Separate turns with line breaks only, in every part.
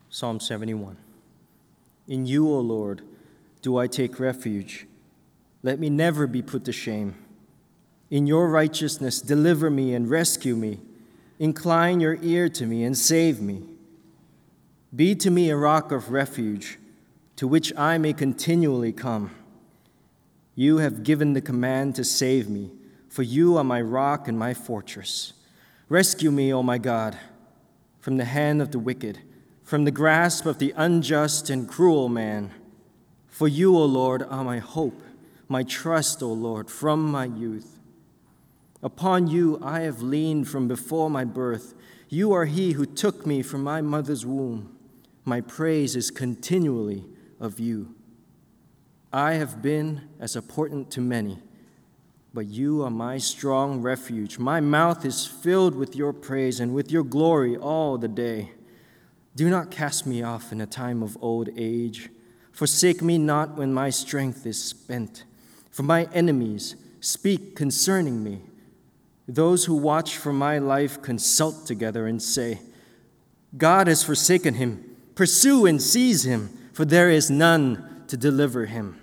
Psalm 71. In you, O Lord, do I take refuge. Let me never be put to shame. In your righteousness, deliver me and rescue me. Incline your ear to me and save me. Be to me a rock of refuge, to which I may continually come. You have given the command to save me, for you are my rock and my fortress. Rescue me, O my God, from the hand of the wicked, from the grasp of the unjust and cruel man. For you, O Lord, are my hope, my trust, O Lord, from my youth. Upon you I have leaned from before my birth. You are he who took me from my mother's womb. My praise is continually of you. I have been as a portent to many, but you are my strong refuge. My mouth is filled with your praise and with your glory all the day. Do not cast me off in a time of old age. Forsake me not when my strength is spent. For my enemies speak concerning me. Those who watch for my life consult together and say, God has forsaken him. Pursue and seize him, for there is none to deliver him.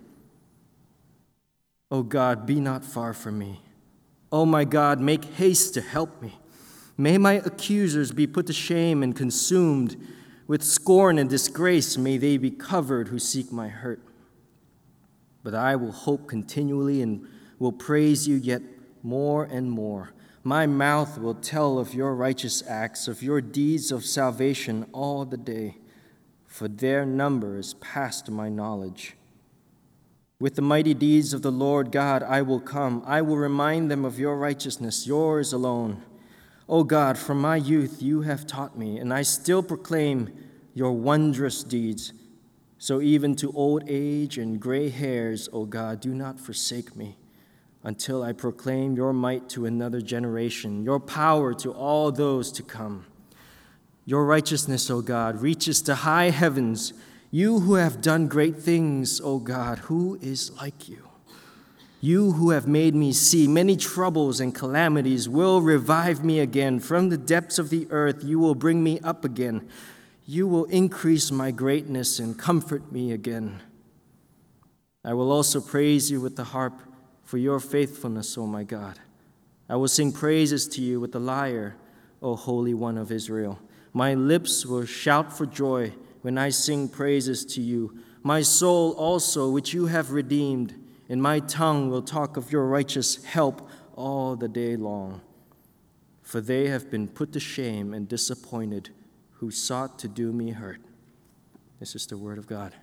O God, be not far from me. O my God, make haste to help me. May my accusers be put to shame and consumed. With scorn and disgrace may they be covered who seek my hurt. But I will hope continually and will praise you yet more and more. My mouth will tell of your righteous acts, of your deeds of salvation all the day, for their number is past my knowledge. With the mighty deeds of the Lord God I will come. I will remind them of your righteousness, yours alone. O God, from my youth you have taught me, and I still proclaim your wondrous deeds. So even to old age and gray hairs, O God, do not forsake me, until I proclaim your might to another generation, your power to all those to come. Your righteousness, O God, reaches to high heavens. You who have done great things, O God, who is like you? You who have made me see many troubles and calamities will revive me again. From the depths of the earth you will bring me up again. You will increase my greatness and comfort me again. I will also praise you with the harp for your faithfulness, O my God. I will sing praises to you with the lyre, O Holy One of Israel. My lips will shout for joy when I sing praises to you. My soul also, which you have redeemed, and my tongue will talk of your righteous help all the day long. For they have been put to shame and disappointed who sought to do me hurt. This is the word of God.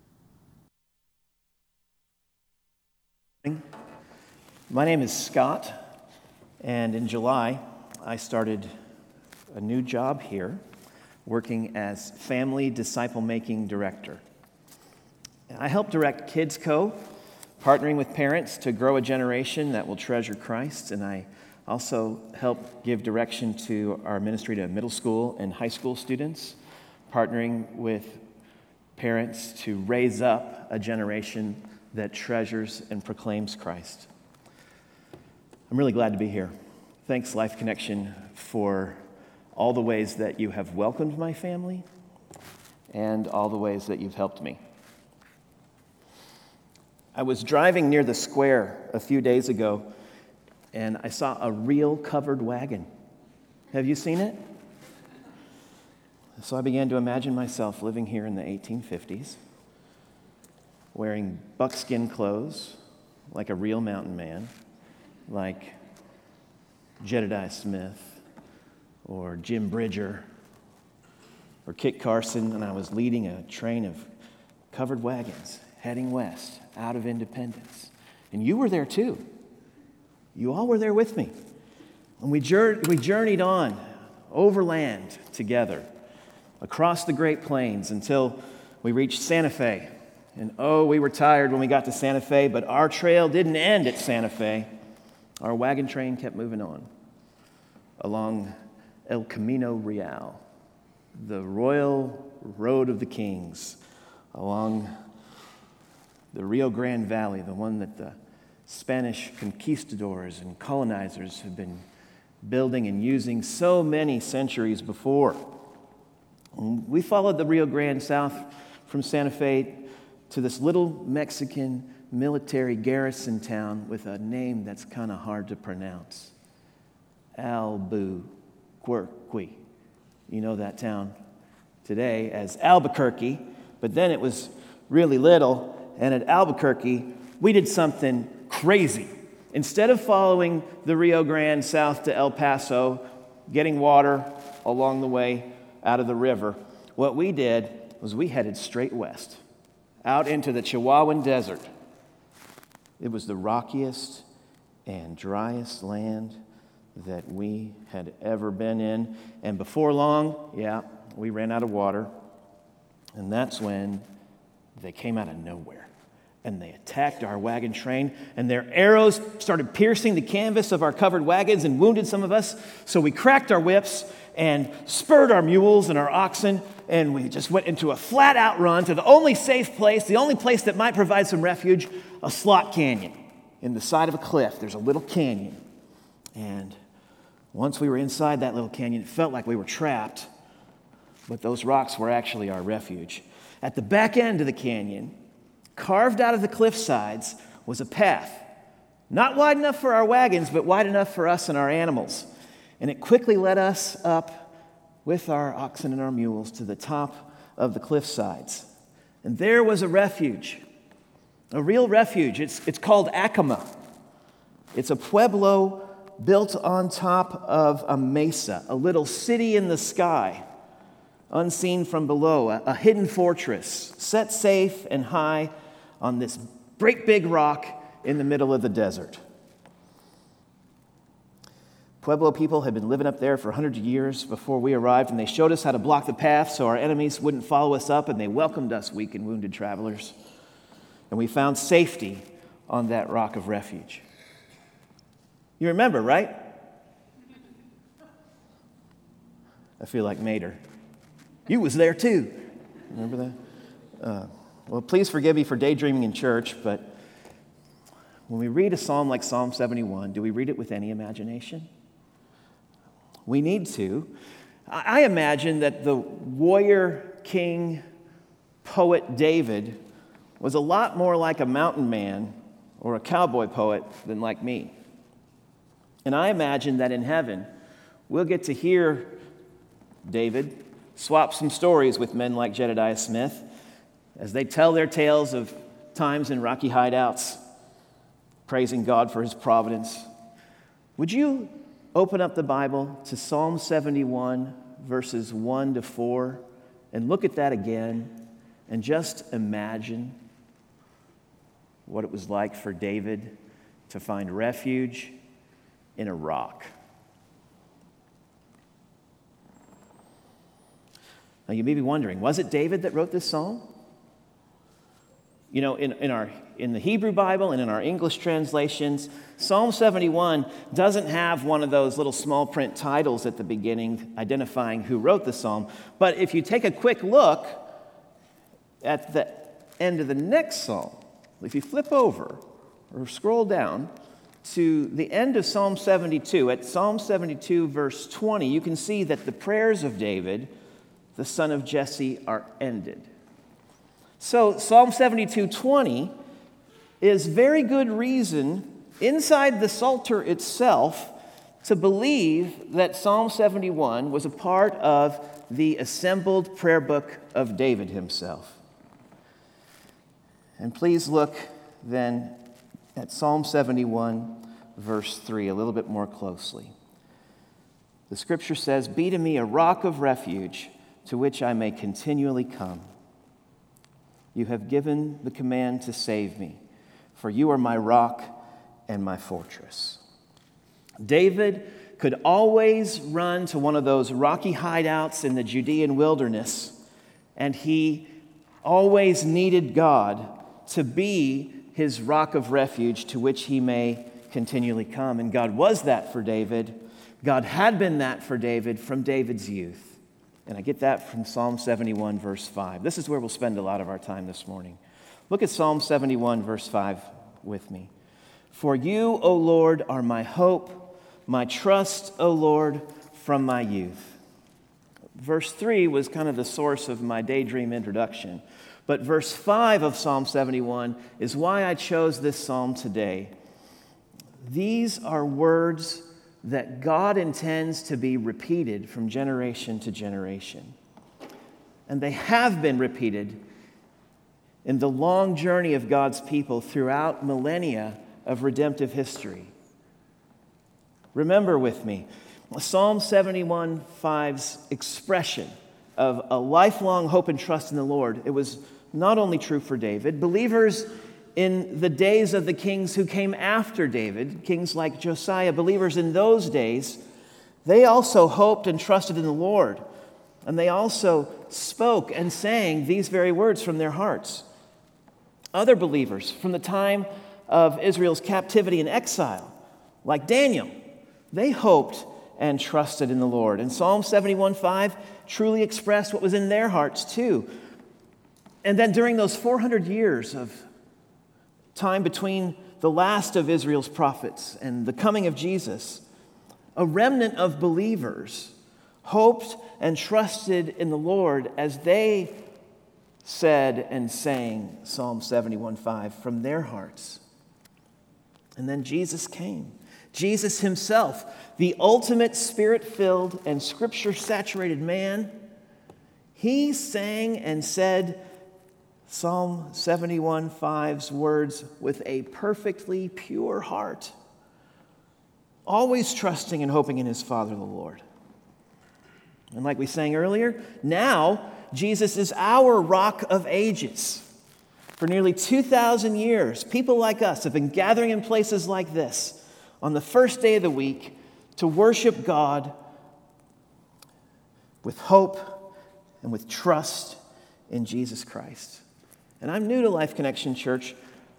My name is Scott, and in July, I started a new job here, working as Family Disciple-Making Director. I help direct Kids Co., partnering with parents to grow a generation that will treasure Christ, and I also help give direction to our ministry to middle school and high school students, partnering with parents to raise up a generation that treasures and proclaims Christ. I'm really glad to be here. Thanks, Life Connection, for all the ways that you have welcomed my family and all the ways that you've helped me. I was driving near the square a few days ago, and I saw a real covered wagon. Have you seen it? So I began to imagine myself living here in the 1850s, wearing buckskin clothes like a real mountain man, like Jedediah Smith or Jim Bridger or Kit Carson, and I was leading a train of covered wagons heading west out of Independence. And you were there too. You all were there with me. And we journeyed on overland together across the Great Plains until we reached Santa Fe. And oh, we were tired when we got to Santa Fe, but our trail didn't end at Santa Fe. Our wagon train kept moving on along El Camino Real, the royal road of the kings, along the Rio Grande Valley, the one that the Spanish conquistadors and colonizers have been building and using so many centuries before. We followed the Rio Grande south from Santa Fe to this little Mexican military garrison town with a name that's kind of hard to pronounce. Albuquerque. You know that town today as Albuquerque, but then it was really little, and at Albuquerque, we did something crazy. Instead of following the Rio Grande south to El Paso, getting water along the way out of the river, what we did was we headed straight west, out into the Chihuahuan Desert. It was the rockiest and driest land that we had ever been in. And before long, we ran out of water. And that's when they came out of nowhere. And they attacked our wagon train, and their arrows started piercing the canvas of our covered wagons and wounded some of us. So we cracked our whips and spurred our mules and our oxen, and we just went into a flat-out run to the only safe place, the only place that might provide some refuge, a slot canyon. In the side of a cliff, there's a little canyon. And once we were inside that little canyon, it felt like we were trapped, but those rocks were actually our refuge. At the back end of the canyon, carved out of the cliff sides, was a path. Not wide enough for our wagons, but wide enough for us and our animals. And it quickly led us up with our oxen and our mules to the top of the cliff sides. And there was a refuge, a real refuge. It's called Acoma. It's a pueblo built on top of a mesa, a little city in the sky, unseen from below, a hidden fortress, set safe and high on this great big rock in the middle of the desert. Pueblo people had been living up there for hundreds of years before we arrived, and they showed us how to block the path so our enemies wouldn't follow us up, and they welcomed us, weak and wounded travelers. And we found safety on that rock of refuge. You remember, right? I feel like Mater. You was there too. Remember that? Well, please forgive me for daydreaming in church, but when we read a psalm like Psalm 71, do we read it with any imagination? We need to. I imagine that the warrior king poet David was a lot more like a mountain man or a cowboy poet than like me. And I imagine that in heaven, we'll get to hear David swap some stories with men like Jedediah Smith as they tell their tales of times in rocky hideouts, praising God for his providence. Would you open up the Bible to Psalm 71, verses 1 to 4, and look at that again, and just imagine what it was like for David to find refuge in a rock. Now you may be wondering, was it David that wrote this psalm? You know, in the Hebrew Bible and in our English translations, Psalm 71 doesn't have one of those little small print titles at the beginning identifying who wrote the psalm. But if you take a quick look at the end of the next psalm, if you flip over or scroll down to the end of Psalm 72, at Psalm 72, verse 20, you can see that the prayers of David, the son of Jesse, are ended. So Psalm 72:20 is very good reason inside the Psalter itself to believe that Psalm 71 was a part of the assembled prayer book of David himself. And please look then at Psalm 71, verse 3, a little bit more closely. The scripture says, "Be to me a rock of refuge to which I may continually come. You have given the command to save me, for you are my rock and my fortress." David could always run to one of those rocky hideouts in the Judean wilderness, and he always needed God to be his rock of refuge to which he may continually come. And God was that for David. God had been that for David from David's youth. And I get that from Psalm 71, verse 5. This is where we'll spend a lot of our time this morning. Look at Psalm 71, verse 5 with me. "For you, O Lord, are my hope, my trust, O Lord, from my youth." Verse 3 was kind of the source of my daydream introduction. But verse 5 of Psalm 71 is why I chose this psalm today. These are words that God intends to be repeated from generation to generation. And they have been repeated in the long journey of God's people throughout millennia of redemptive history. Remember with me, Psalm 71:5's expression of a lifelong hope and trust in the Lord. It was not only true for David. Believers in the days of the kings who came after David, kings like Josiah, believers in those days, they also hoped and trusted in the Lord. And they also spoke and sang these very words from their hearts. Other believers from the time of Israel's captivity and exile, like Daniel, they hoped and trusted in the Lord. And Psalm 71:5 truly expressed what was in their hearts too. And then during those 400 years of time between the last of Israel's prophets and the coming of Jesus, a remnant of believers hoped and trusted in the Lord as they said and sang Psalm 71:5 from their hearts. And then Jesus came. Jesus himself, the ultimate spirit-filled and scripture-saturated man, he sang and said Psalm 71:5's words with a perfectly pure heart, always trusting and hoping in his Father, the Lord. And like we sang earlier, now Jesus is our rock of ages. For nearly 2,000 years, people like us have been gathering in places like this on the first day of the week to worship God with hope and with trust in Jesus Christ. And I'm new to Life Connection Church,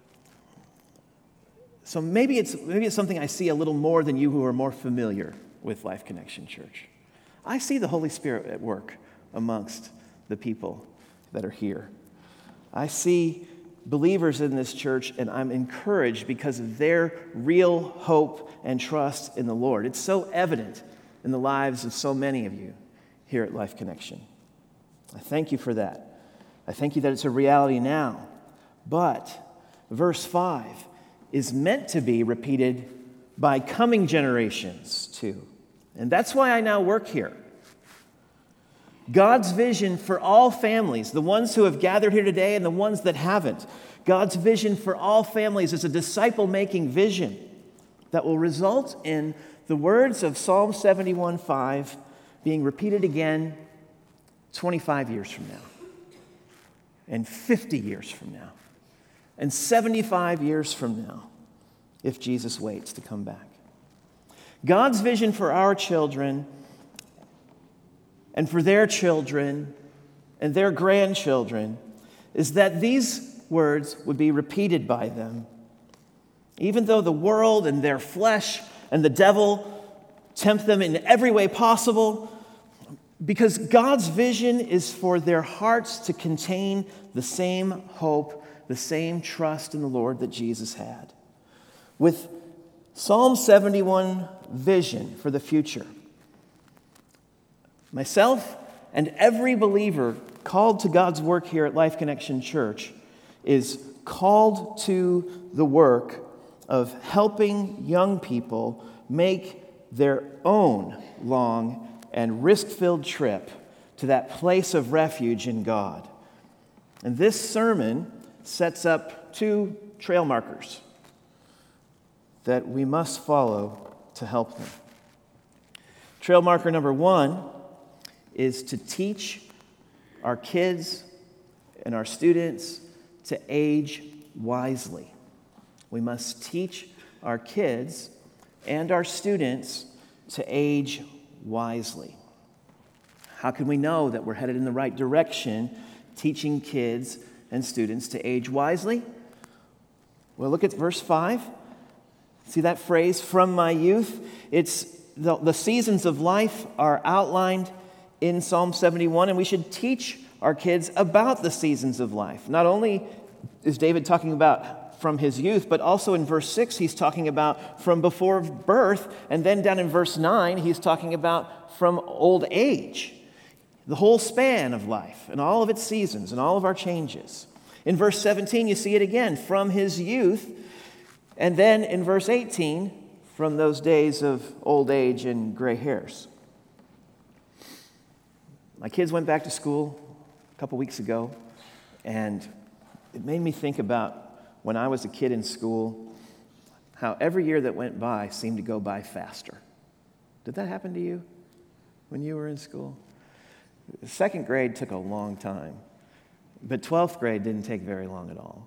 so maybe it's something I see a little more than you who are more familiar with Life Connection Church. I see the Holy Spirit at work amongst the people that are here. I see believers in this church, and I'm encouraged because of their real hope and trust in the Lord. It's so evident in the lives of so many of you here at Life Connection. I thank you for that. I thank you that it's a reality now. But verse 5 is meant to be repeated by coming generations too. And that's why I now work here. God's vision for all families, the ones who have gathered here today and the ones that haven't, God's vision for all families is a disciple-making vision that will result in the words of Psalm 71:5 being repeated again 25 years from now, and 50 years from now, and 75 years from now, if Jesus waits to come back. God's vision for our children and for their children and their grandchildren is that these words would be repeated by them, even though the world and their flesh and the devil tempt them in every way possible, because God's vision is for their hearts to contain the same hope, the same trust in the Lord that Jesus had. With Psalm 71 vision for the future, myself and every believer called to God's work here at Life Connection Church is called to the work of helping young people make their own long and risk-filled trip to that place of refuge in God. And this sermon sets up 2 trail markers that we must follow to help them. Trail marker number 1 is to teach our kids and our students to age wisely. We must teach our kids and our students to age wisely. How can we know that we're headed in the right direction, teaching kids and students to age wisely? Well, look at verse 5. See that phrase, from my youth? It's the seasons of life are outlined in Psalm 71, and we should teach our kids about the seasons of life. Not only is David talking about from his youth, but also in verse 6, he's talking about from before birth, and then down in verse 9, he's talking about from old age. the whole span of life and all of its seasons and all of our changes. In verse 17, you see it again, from his youth. And then in verse 18, from those days of old age and gray hairs. My kids went back to school a couple weeks ago, and it made me think about when I was a kid in school, how every year that went by seemed to go by faster. Did that happen to you when you were in school? Second grade took a long time, but 12th grade didn't take very long at all.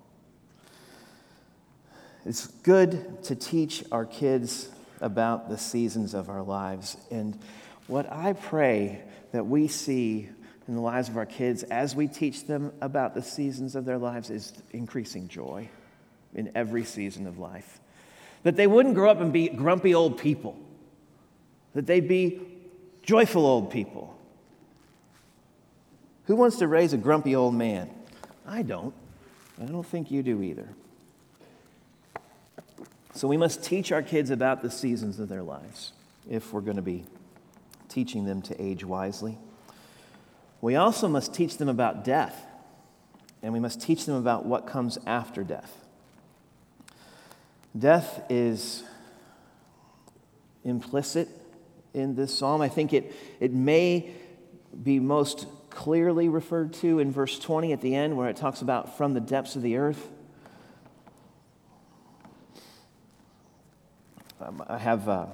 It's good to teach our kids about the seasons of our lives. And what I pray that we see in the lives of our kids as we teach them about the seasons of their lives is increasing joy in every season of life. That they wouldn't grow up and be grumpy old people. That they'd be joyful old people. Who wants to raise a grumpy old man? I don't. I don't think you do either. So we must teach our kids about the seasons of their lives if we're going to be teaching them to age wisely. We also must teach them about death, and we must teach them about what comes after death. Death is implicit in this psalm. I think it may be most clearly referred to in verse 20 at the end, where it talks about from the depths of the earth. I have a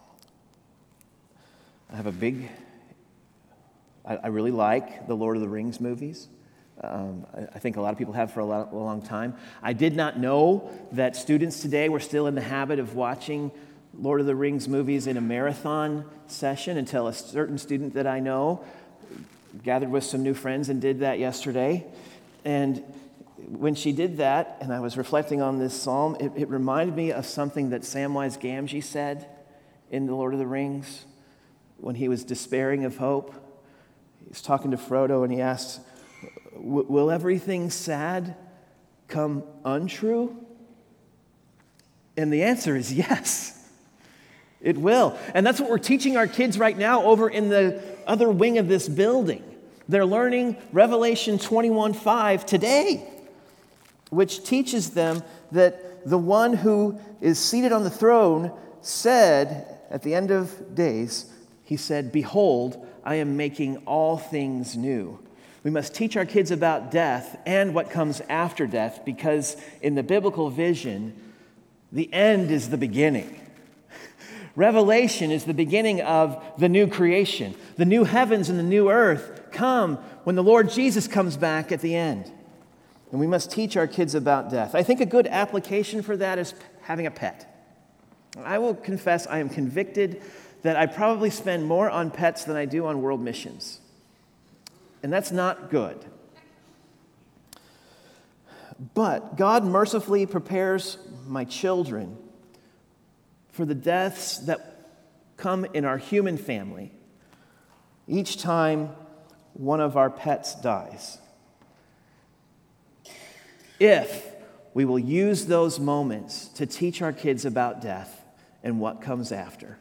big... I really like the Lord of the Rings movies. I think a lot of people have for a long time. I did not know that students today were still in the habit of watching Lord of the Rings movies in a marathon session until a certain student that I know gathered with some new friends and did that yesterday. And when she did that, and I was reflecting on this psalm, it reminded me of something that Samwise Gamgee said in The Lord of the Rings when he was despairing of hope. He's talking to Frodo and he asks, will everything sad come untrue? And the answer is yes, it will. And that's what we're teaching our kids right now over in the other wing of this building. They're learning Revelation 21:5 today, which teaches them that the one who is seated on the throne said at the end of days, he said, "Behold, I am making all things new." We must teach our kids about death and what comes after death, because in the biblical vision, the end is the beginning. Revelation is the beginning of the new creation. The new heavens and the new earth come when the Lord Jesus comes back at the end. And we must teach our kids about death. I think a good application for that is having a pet. I will confess I am convicted that I probably spend more on pets than I do on world missions. And that's not good. But God mercifully prepares my children for the deaths that come in our human family each time one of our pets dies, if we will use those moments to teach our kids about death and what comes after.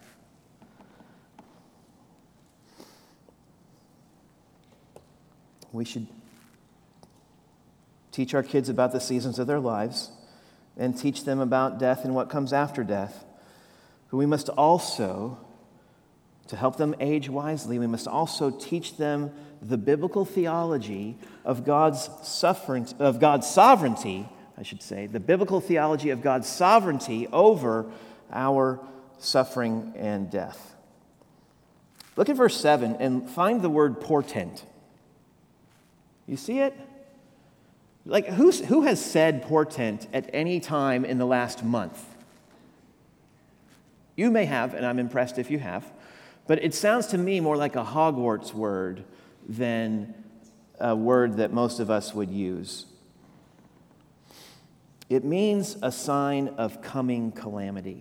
We should teach our kids about the seasons of their lives and teach them about death and what comes after death. But we must also, to help them age wisely, we must also teach them the biblical theology of God's sovereignty, the biblical theology of God's sovereignty over our suffering and death. Look at verse 7 and find the word portent. You see it? Like, who has said portent at any time in the last month? You may have, and I'm impressed if you have, but it sounds to me more like a Hogwarts word than a word that most of us would use. It means a sign of coming calamity.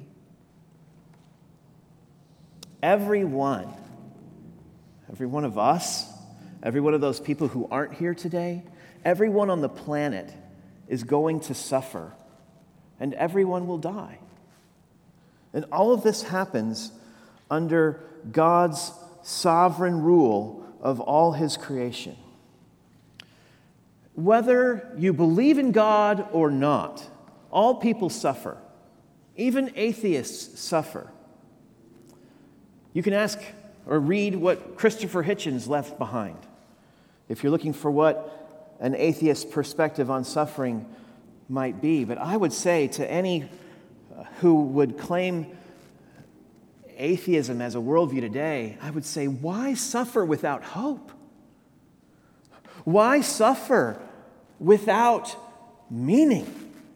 Every one of us, every one of those people who aren't here today, everyone on the planet is going to suffer, and everyone will die. And all of this happens under God's sovereign rule of all his creation. Whether you believe in God or not, all people suffer. Even atheists suffer. You can ask or read what Christopher Hitchens left behind if you're looking for what an atheist perspective on suffering might be. But I would say to any who would claim atheism as a worldview today, I would say, why suffer without hope? Why suffer without meaning?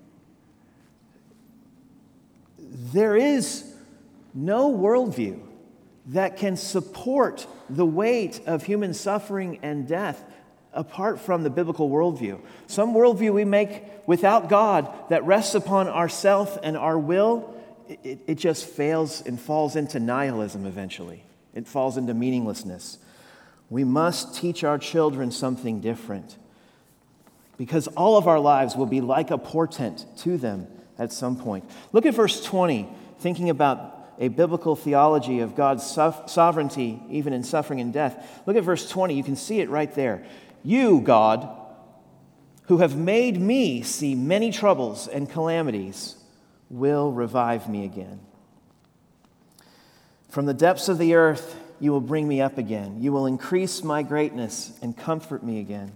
There is no worldview that can support the weight of human suffering and death apart from the biblical worldview. Some worldview we make without God that rests upon ourself and our will, it just fails and falls into nihilism eventually. It falls into meaninglessness. We must teach our children something different because all of our lives will be like a portent to them at some point. Look at verse 20, thinking about a biblical theology of God's sovereignty, even in suffering and death. Look at verse 20. You can see it right there. You, God, who have made me see many troubles and calamities, will revive me again. From the depths of the earth, you will bring me up again. You will increase my greatness and comfort me again.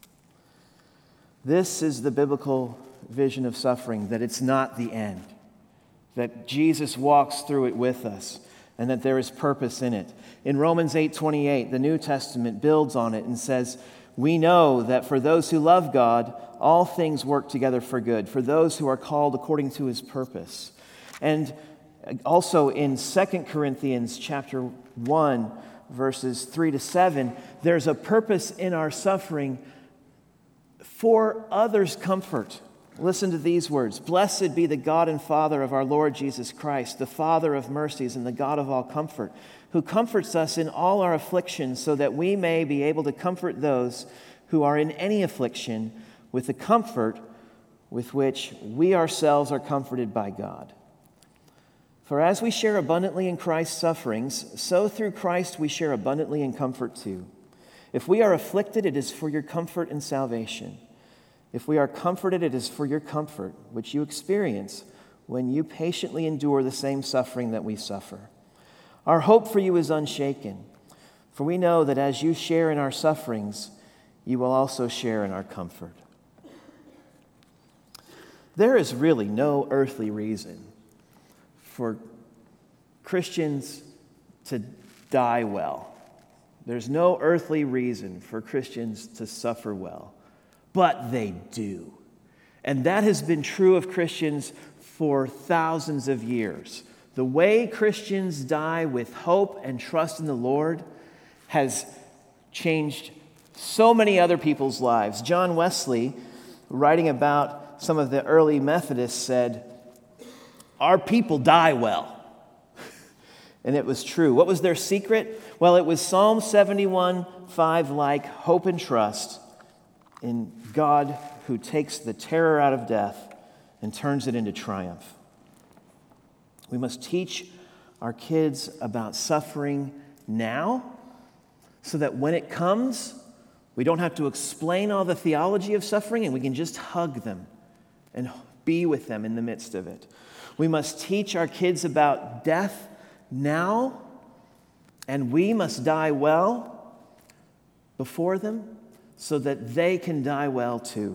This is the biblical vision of suffering, that it's not the end, that Jesus walks through it with us, and that there is purpose in it. In Romans 8:28, the New Testament builds on it and says, we know that for those who love God, all things work together for good, for those who are called according to his purpose. And also in 2 Corinthians chapter 1, verses 3-7, there's a purpose in our suffering for others' comfort. Listen to these words. Blessed be the God and Father of our Lord Jesus Christ, the Father of mercies and the God of all comfort, who comforts us in all our afflictions so that we may be able to comfort those who are in any affliction with the comfort with which we ourselves are comforted by God. For as we share abundantly in Christ's sufferings, so through Christ we share abundantly in comfort too. If we are afflicted, it is for your comfort and salvation. If we are comforted, it is for your comfort, which you experience when you patiently endure the same suffering that we suffer. Our hope for you is unshaken, for we know that as you share in our sufferings, you will also share in our comfort. There is really no earthly reason for Christians to die well. There's no earthly reason for Christians to suffer well, but they do. And that has been true of Christians for thousands of years. The way Christians die with hope and trust in the Lord has changed so many other people's lives. John Wesley, writing about some of the early Methodists, said, "Our people die well." And it was true. What was their secret? Well, it was Psalm 71:5 like hope and trust in God who takes the terror out of death and turns it into triumph. We must teach our kids about suffering now so that when it comes, we don't have to explain all the theology of suffering and we can just hug them and be with them in the midst of it. We must teach our kids about death now, and we must die well before them so that they can die well too.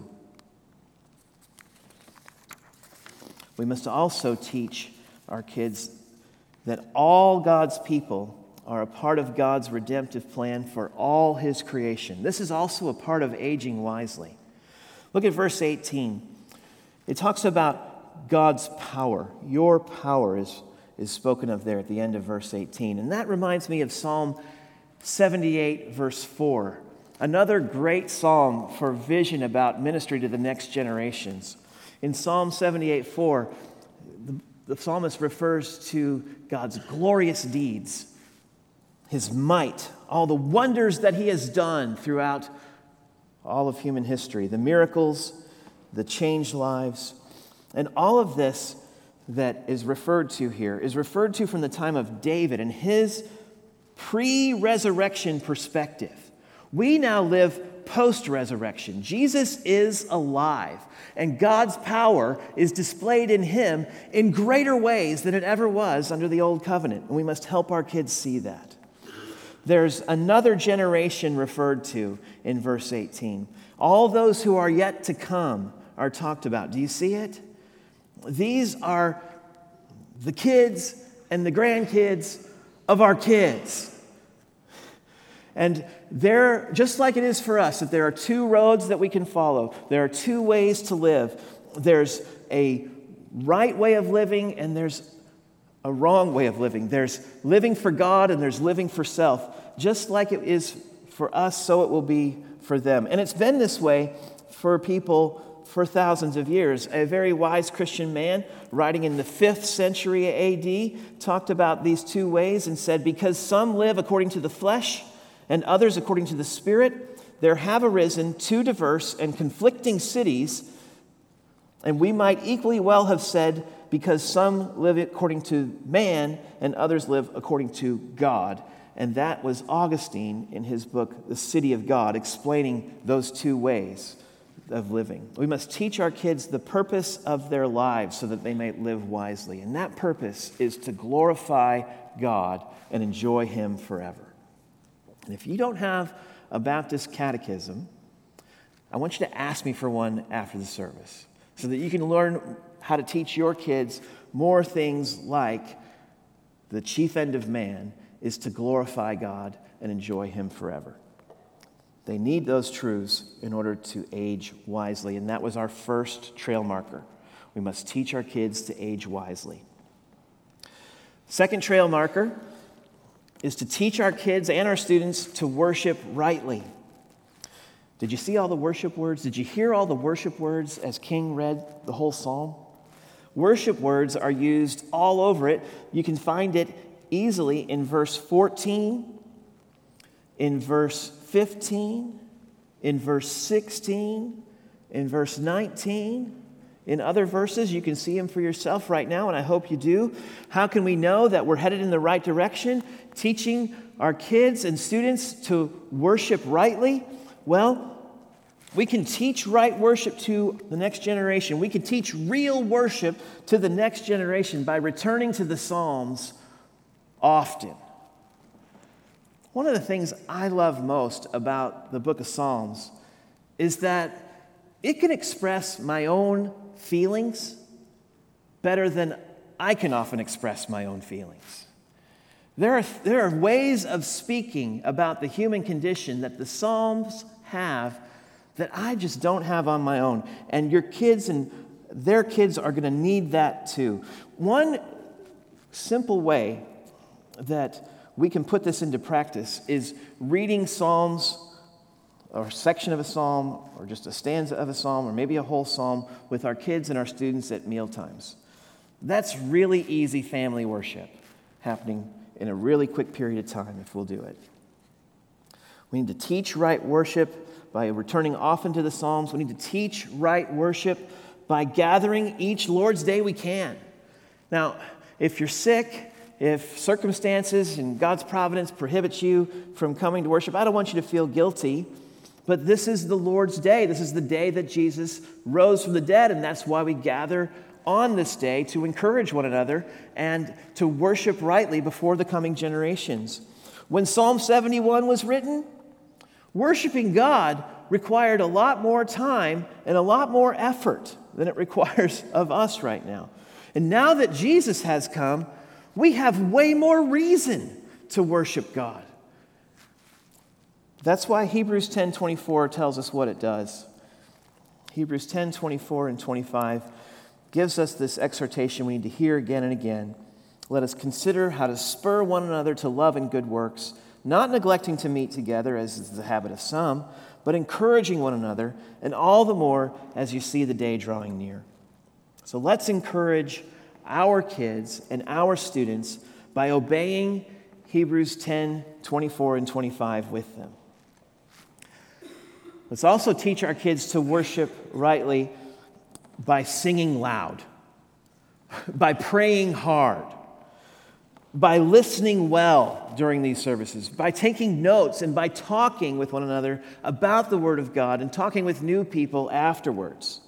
We must also teach our kids that all God's people are a part of God's redemptive plan for all his creation. This is also a part of aging wisely. Look at verse 18. It talks about God's power. Your power is spoken of there at the end of verse 18. And that reminds me of Psalm 78, verse 4. Another great psalm for vision about ministry to the next generations. In Psalm 78:4, the psalmist refers to God's glorious deeds, his might, all the wonders that he has done throughout all of human history, the miracles, the changed lives, and all of this that is referred to here is referred to from the time of David and his pre-resurrection perspective. We now live post-resurrection. Jesus is alive, and God's power is displayed in him in greater ways than it ever was under the old covenant, and we must help our kids see that. There's another generation referred to in verse 18. All those who are yet to come are talked about. Do you see it? These are the kids and the grandkids of our kids. And there, just like it is for us, that there are two roads that we can follow. There are two ways to live. There's a right way of living and there's a wrong way of living. There's living for God and there's living for self. Just like it is for us, so it will be for them. And it's been this way for people for thousands of years. A very wise Christian man, writing in the 5th century AD, talked about these two ways and said, because some live according to the flesh and others according to the Spirit, there have arisen two diverse and conflicting cities, and we might equally well have said, because some live according to man and others live according to God. And that was Augustine in his book, The City of God, explaining those two ways of living. We must teach our kids the purpose of their lives so that they may live wisely. And that purpose is to glorify God and enjoy him forever. And if you don't have a Baptist catechism, I want you to ask me for one after the service so that you can learn how to teach your kids more things like the chief end of man is to glorify God and enjoy him forever. They need those truths in order to age wisely, and that was our first trail marker. We must teach our kids to age wisely. Second trail marker is to teach our kids and our students to worship rightly. Did you see all the worship words? Did you hear all the worship words as King read the whole psalm? Worship words are used all over it. You can find it easily in verse 14, in verse 15, in verse 16, in verse 19. In other verses, you can see them for yourself right now, and I hope you do. How can we know that we're headed in the right direction? Teaching our kids and students to worship rightly? Well, we can teach right worship to the next generation. We can teach real worship to the next generation by returning to the Psalms often. One of the things I love most about the book of Psalms is that it can express my own feelings better than I can often express my own feelings. There are ways of speaking about the human condition that the Psalms have that I just don't have on my own. And your kids and their kids are going to need that too. One simple way that we can put this into practice is reading Psalms or a section of a psalm or just a stanza of a psalm or maybe a whole psalm with our kids and our students at mealtimes. That's really easy family worship happening in a really quick period of time if we'll do it. We need to teach right worship by returning often to the Psalms. We need to teach right worship by gathering each Lord's Day we can. Now, if you're sick, if circumstances and God's providence prohibits you from coming to worship, I don't want you to feel guilty, but this is the Lord's Day. This is the day that Jesus rose from the dead, and that's why we gather on this day to encourage one another and to worship rightly before the coming generations. When Psalm 71 was written, worshiping God required a lot more time and a lot more effort than it requires of us right now. And now that Jesus has come, we have way more reason to worship God. That's why Hebrews 10:24 tells us what it does. Hebrews 10:24 and 25 gives us this exhortation we need to hear again and again. Let us consider how to spur one another to love and good works, not neglecting to meet together, as is the habit of some, but encouraging one another, and all the more as you see the day drawing near. So let's encourage our kids and our students by obeying Hebrews 10:24 and 25 with them. Let's also teach our kids to worship rightly by singing loud, by praying hard. by listening well during these services, by taking notes and by talking with one another about the Word of God and talking with new people afterwards.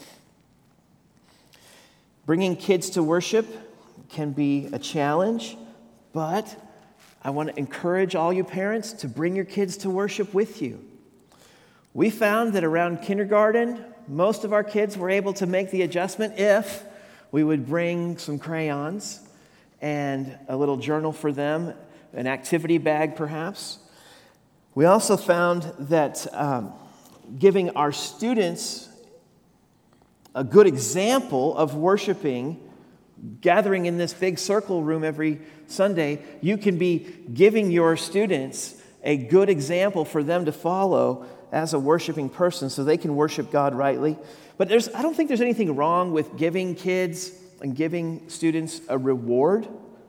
Bringing kids to worship can be a challenge, but I want to encourage all you parents to bring your kids to worship with you. We found that around kindergarten, most of our kids were able to make the adjustment if we would bring some crayons and a little journal for them, an activity bag perhaps. We also found that giving our students a good example of worshiping, gathering in this big circle room every Sunday, you can be giving your students a good example for them to follow as a worshiping person so they can worship God rightly. But I don't think there's anything wrong with giving kids and giving students a reward.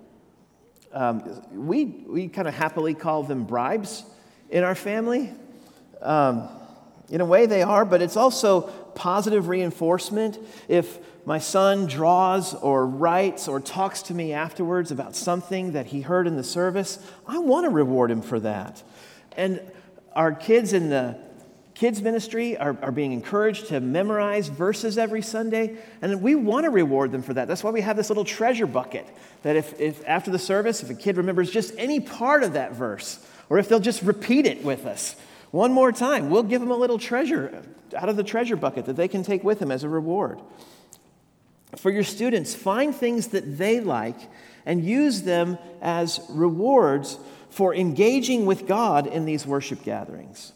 We kind of happily call them bribes in our family. In a way they are, but it's also positive reinforcement. If my son draws or writes or talks to me afterwards about something that he heard in the service, I want to reward him for that. And our kids in the kids ministry are being encouraged to memorize verses every Sunday, and we want to reward them for that. That's why we have this little treasure bucket, that if after the service, if a kid remembers just any part of that verse, or if they'll just repeat it with us one more time, we'll give them a little treasure out of the treasure bucket that they can take with them as a reward. For your students, find things that they like and use them as rewards for engaging with God in these worship gatherings.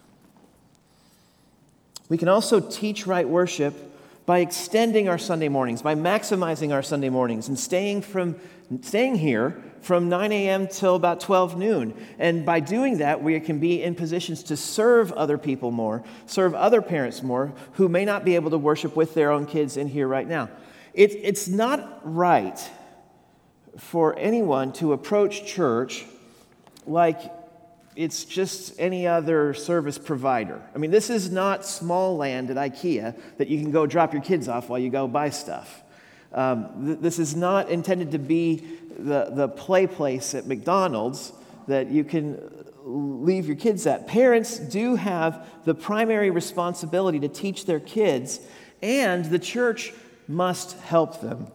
We can also teach right worship by extending our Sunday mornings, by maximizing our Sunday mornings and staying here from 9 a.m. till about 12 noon. And by doing that, we can be in positions to serve other people more, serve other parents more who may not be able to worship with their own kids in here right now. It's not right for anyone to approach church like it's just any other service provider. I mean, this is not small land at IKEA that you can go drop your kids off while you go buy stuff. This is not intended to be the play place at McDonald's that you can leave your kids at. Parents do have the primary responsibility to teach their kids, and the church must help them.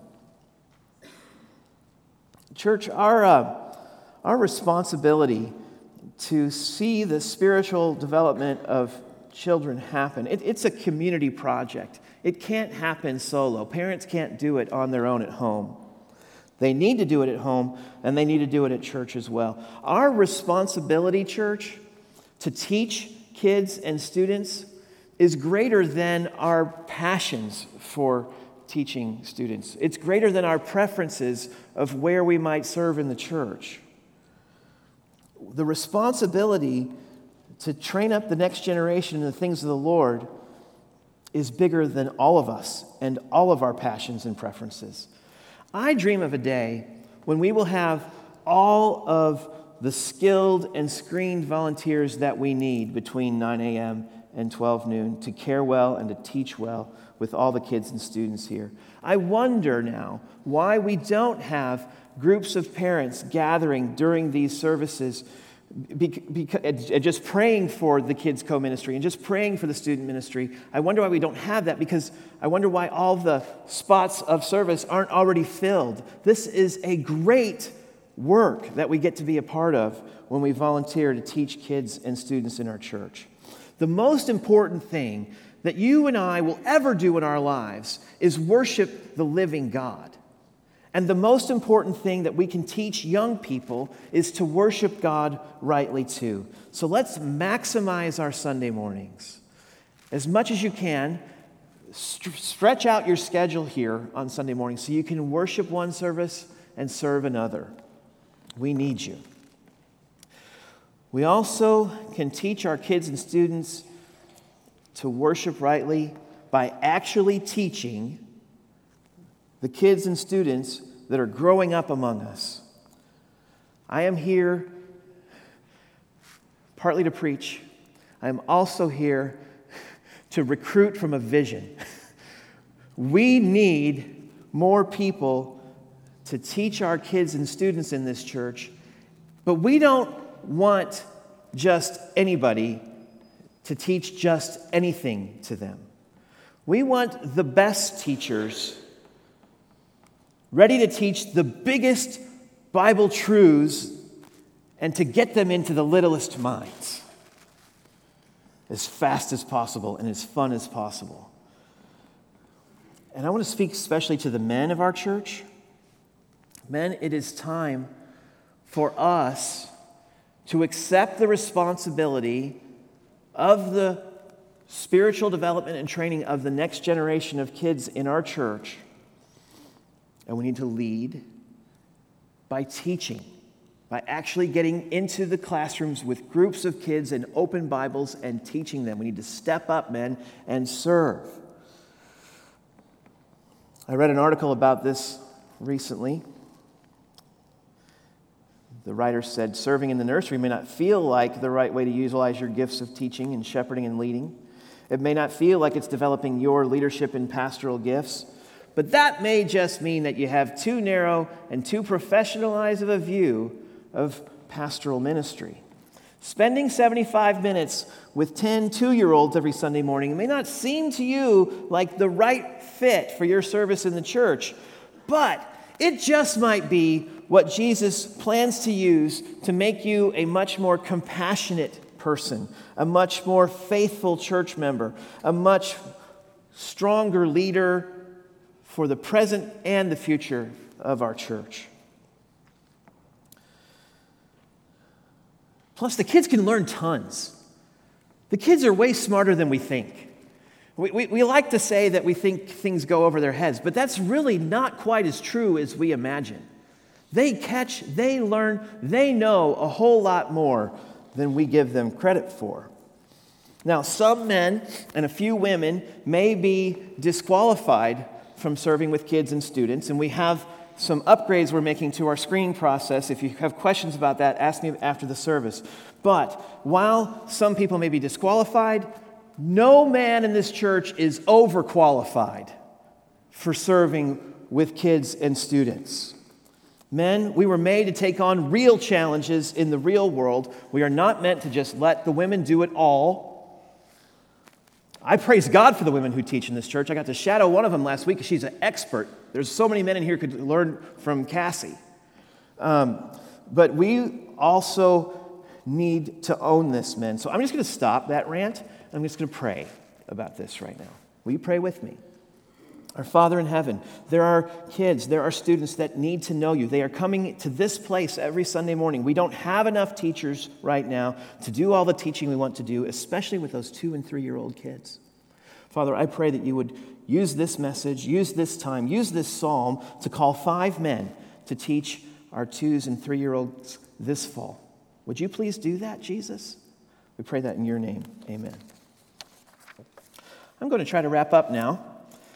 Church, our responsibility to see the spiritual development of children happen. It's a community project. It can't happen solo. Parents can't do it on their own at home. They need to do it at home, and they need to do it at church as well. Our responsibility, church, to teach kids and students is greater than our passions for teaching students. It's greater than our preferences of where we might serve in the church. The responsibility to train up the next generation in the things of the Lord is bigger than all of us and all of our passions and preferences. I dream of a day when we will have all of the skilled and screened volunteers that we need between 9 a.m. and 12 noon to care well and to teach well with all the kids and students here. I wonder now why we don't have groups of parents gathering during these services, just praying for the kids' co-ministry and just praying for the student ministry. I wonder why we don't have that, because I wonder why all the spots of service aren't already filled. This is a great work that we get to be a part of when we volunteer to teach kids and students in our church. The most important thing that you and I will ever do in our lives is worship the living God. And the most important thing that we can teach young people is to worship God rightly too. So let's maximize our Sunday mornings. As much as you can, stretch out your schedule here on Sunday mornings so you can worship one service and serve another. We need you. We also can teach our kids and students to worship rightly by actually teaching the kids and students that are growing up among us. I am here partly to preach. I am also here to recruit from a vision. We need more people to teach our kids and students in this church, but we don't want just anybody to teach just anything to them. We want the best teachers ready to teach the biggest Bible truths and to get them into the littlest minds as fast as possible and as fun as possible. And I want to speak especially to the men of our church. Men, it is time for us to accept the responsibility of the spiritual development and training of the next generation of kids in our church. And we need to lead by teaching, by actually getting into the classrooms with groups of kids and open Bibles and teaching them. We need to step up, men, and serve. I read an article about this recently. The writer said, serving in the nursery may not feel like the right way to utilize your gifts of teaching and shepherding and leading. It may not feel like it's developing your leadership and pastoral gifts, but that may just mean that you have too narrow and too professionalized of a view of pastoral ministry. Spending 75 minutes with 10 two-year-olds every Sunday morning may not seem to you like the right fit for your service in the church, but it just might be what Jesus plans to use to make you a much more compassionate person, a much more faithful church member, a much stronger leader for the present and the future of our church. Plus, the kids can learn tons. The kids are way smarter than we think. We like to say that we think things go over their heads, but that's really not quite as true as we imagine. They catch, they learn, they know a whole lot more than we give them credit for. Now, some men and a few women may be disqualified from serving with kids and students, and we have some upgrades we're making to our screening process. If you have questions about that, ask me after the service. But while some people may be disqualified, no man in this church is overqualified for serving with kids and students. Men, we were made to take on real challenges in the real world. We are not meant to just let the women do it all. I praise God for the women who teach in this church. I got to shadow one of them last week because she's an expert. There's so many men in here who could learn from Cassie. But we also need to own this, men. So I'm just going to stop that rant. I'm just going to pray about this right now. Will you pray with me? Our Father in heaven, there are kids, there are students that need to know you. They are coming to this place every Sunday morning. We don't have enough teachers right now to do all the teaching we want to do, especially with those 2- and 3-year-old kids. Father, I pray that you would use this message, use this time, use this psalm to call 5 men to teach our 2- and 3-year-olds this fall. Would you please do that, Jesus? We pray that in your name. Amen. I'm going to try to wrap up now.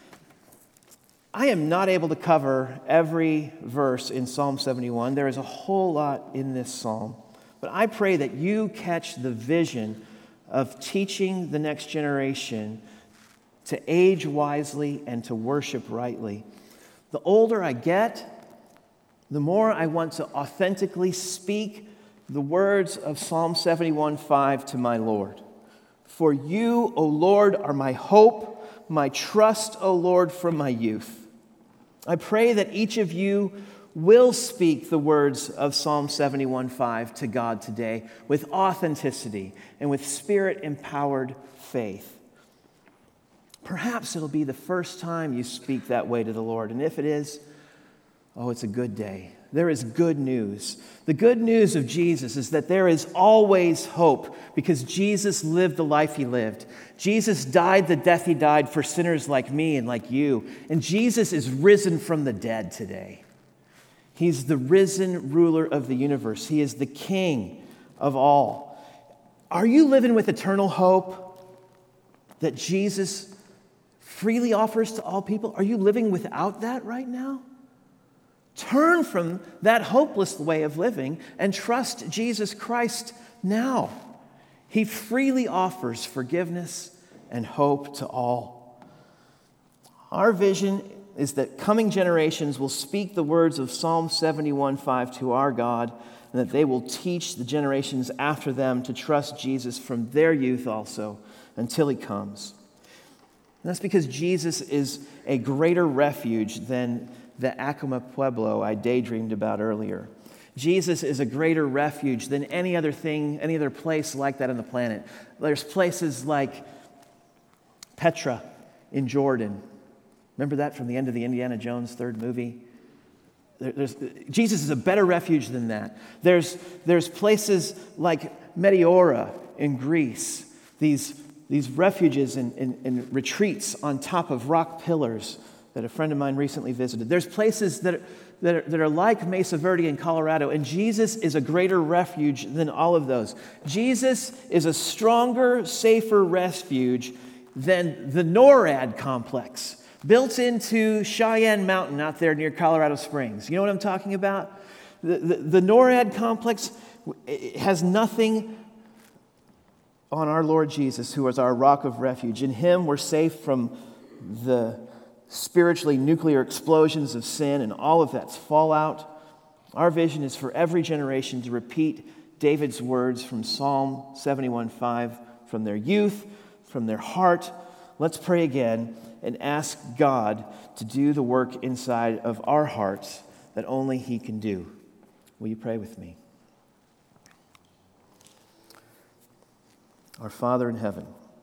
I am not able to cover every verse in Psalm 71. There is a whole lot in this psalm. But I pray that you catch the vision of teaching the next generation to age wisely and to worship rightly. The older I get, the more I want to authentically speak the words of Psalm 71:5 to my Lord. For you, O Lord, are my hope, my trust, O Lord, from my youth. I pray that each of you will speak the words of Psalm 71:5 to God today with authenticity and with Spirit-empowered faith. Perhaps it'll be the first time you speak that way to the Lord, and if it is, oh, it's a good day. There is good news. The good news of Jesus is that there is always hope because Jesus lived the life he lived. Jesus died the death he died for sinners like me and like you. And Jesus is risen from the dead today. He's the risen ruler of the universe. He is the King of all. Are you living with eternal hope that Jesus freely offers to all people? Are you living without that right now? Turn from that hopeless way of living and trust Jesus Christ now. He freely offers forgiveness and hope to all. Our vision is that coming generations will speak the words of Psalm 71:5 to our God, and that they will teach the generations after them to trust Jesus from their youth also until he comes. And that's because Jesus is a greater refuge than the Acoma Pueblo I daydreamed about earlier. Jesus is a greater refuge than any other thing, any other place like that on the planet. There's places like Petra in Jordan. Remember that from the end of the Indiana Jones third movie? Jesus is a better refuge than that. There's places like Meteora in Greece, these refuges and retreats on top of rock pillars that a friend of mine recently visited. There's places that are like Mesa Verde in Colorado, and Jesus is a greater refuge than all of those. Jesus is a stronger, safer refuge than the NORAD complex built into Cheyenne Mountain out there near Colorado Springs. You know what I'm talking about? The NORAD complex has nothing on our Lord Jesus, who is our rock of refuge. In him, we're safe from the spiritually nuclear explosions of sin and all of that's fallout. Our vision is for every generation to repeat David's words from Psalm 71:5 from their youth, from their heart. Let's pray again and ask God to do the work inside of our hearts that only he can do. Will you pray with me? Our Father in heaven,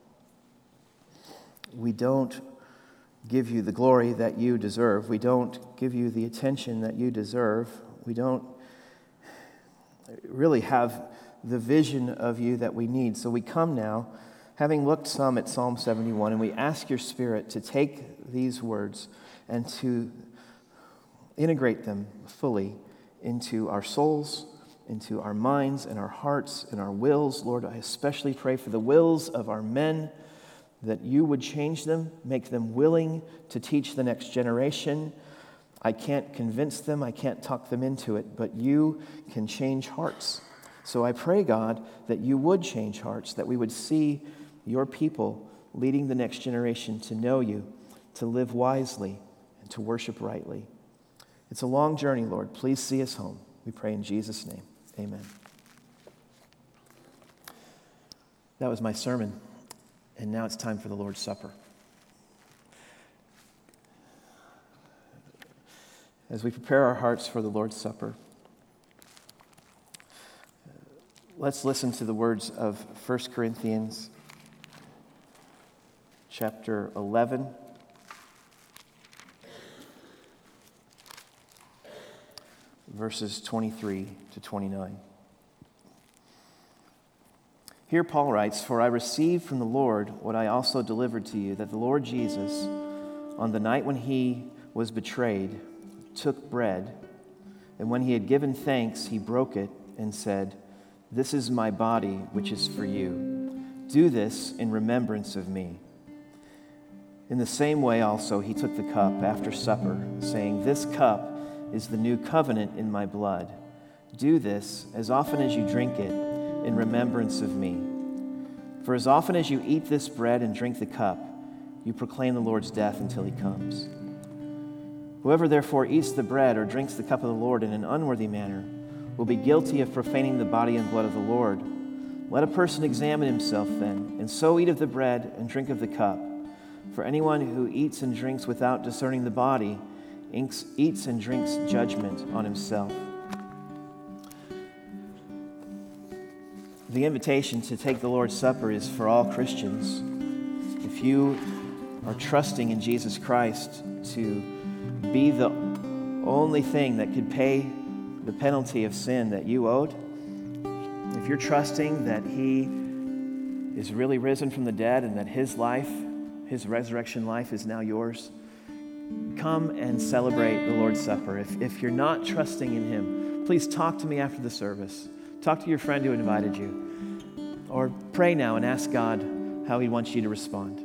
we don't give you the glory that you deserve. We don't give you the attention that you deserve. We don't really have the vision of you that we need. So we come now, having looked some at Psalm 71, and we ask your Spirit to take these words and to integrate them fully into our souls, into our minds and our hearts and our wills. Lord, I especially pray for the wills of our men, that you would change them, make them willing to teach the next generation. I can't convince them, I can't talk them into it, but you can change hearts. So I pray, God, that you would change hearts, that we would see your people leading the next generation to know you, to live wisely, and to worship rightly. It's a long journey, Lord. Please see us home. We pray in Jesus' name. Amen. That was my sermon, and now it's time for the Lord's Supper. As we prepare our hearts for the Lord's Supper, let's listen to the words of 1 Corinthians chapter 11, verses 23 to 29. Here Paul writes, "For I received from the Lord what I also delivered to you, that the Lord Jesus, on the night when he was betrayed, took bread, and when he had given thanks, he broke it and said, 'This is my body, which is for you. Do this in remembrance of me.' In the same way also he took the cup after supper, saying, 'This cup is the new covenant in my blood. Do this as often as you drink it in remembrance of me. For as often as you eat this bread and drink the cup, you proclaim the Lord's death until he comes. Whoever therefore eats the bread or drinks the cup of the Lord in an unworthy manner will be guilty of profaning the body and blood of the Lord. Let a person examine himself then, and so eat of the bread and drink of the cup. For anyone who eats and drinks without discerning the body eats and drinks judgment on himself.'" The invitation to take the Lord's Supper is for all Christians. If you are trusting in Jesus Christ to be the only thing that could pay the penalty of sin that you owed, if you're trusting that he is really risen from the dead and that his life, his resurrection life, is now yours, come and celebrate the Lord's Supper. If you're not trusting in him, please talk to me after the service. Talk to your friend who invited you. Or pray now and ask God how he wants you to respond.